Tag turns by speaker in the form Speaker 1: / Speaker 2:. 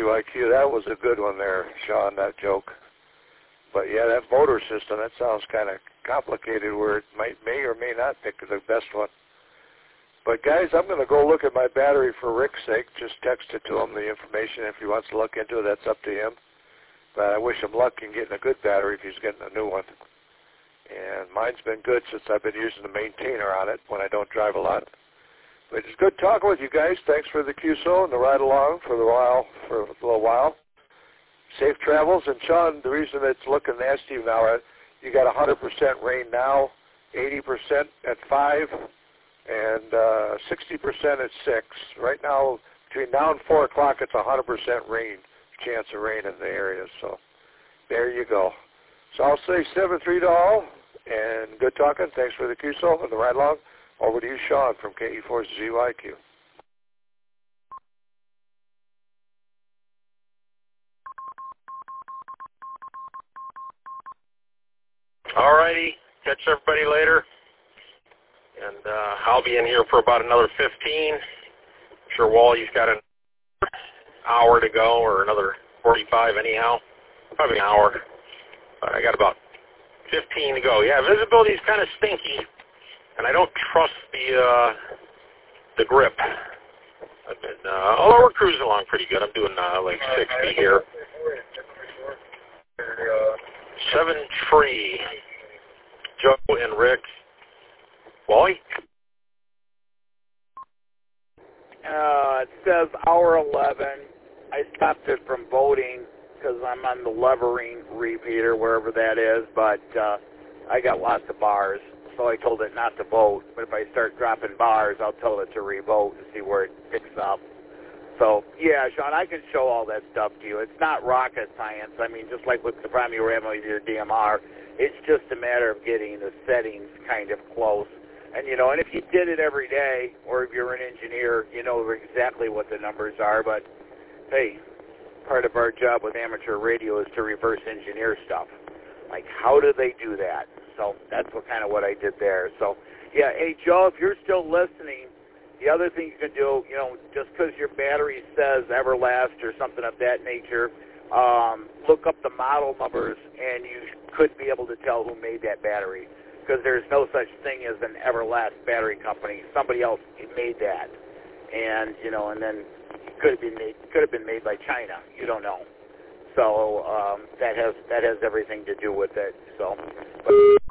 Speaker 1: ZYQ. That was a good one there, Sean, that joke. But yeah, that motor system, that sounds kind of complicated where it may or may not pick the best one. But guys, I'm going to go look at my battery for Rick's sake. Just text it to him, the information. If he wants to look into it, that's up to him. But I wish him luck in getting a good battery if he's getting a new one. And mine's been good since I've been using the maintainer on it when I don't drive a lot. But it's good talking with you guys. Thanks for the QSO and the ride along for a little while. Safe travels. And Sean, the reason it's looking nasty now, you got 100% rain now, 80% at 5, and 60% at 6. Right now, between now and 4 o'clock, it's 100% rain, chance of rain in the area. So there you go. So I'll say 7-3 to all, and good talking. Thanks for the QSO and the ride along. Over to you, Sean, from KE4ZYQ.
Speaker 2: All righty. Catch everybody later. And I'll be in here for about another 15. I'm sure Wally's got an hour to go, or another 45 anyhow. Probably an hour. But I got about 15 to go. Yeah, visibility is kind of stinky, and I don't trust the grip. I've been, although we're cruising along pretty good. I'm doing like 60 here. 7-3. Joe and Rick. Wally?
Speaker 3: It says hour 11. I stopped it from voting because I'm on the levering repeater, wherever that is, but I got lots of bars, so I told it not to vote. But if I start dropping bars, I'll tell it to revote and see where it picks up. So, yeah, Sean, I can show all that stuff to you. It's not rocket science. I mean, just like with the problem you were having with your DMR, it's just a matter of getting the settings kind of close. And, you know, and if you did it every day, or if you're an engineer, you know exactly what the numbers are. But, hey, part of our job with amateur radio is to reverse engineer stuff. Like, how do they do that? So that's what I did there. So, yeah, hey, Joe, if you're still listening, the other thing you can do, you know, just because your battery says Everlast or something of that nature, look up the model numbers, and you could be able to tell who made that battery, because there's no such thing as an Everlast battery company. Somebody else made that, and you know, and then it could have been made by China. You don't know. So that has everything to do with it. So. But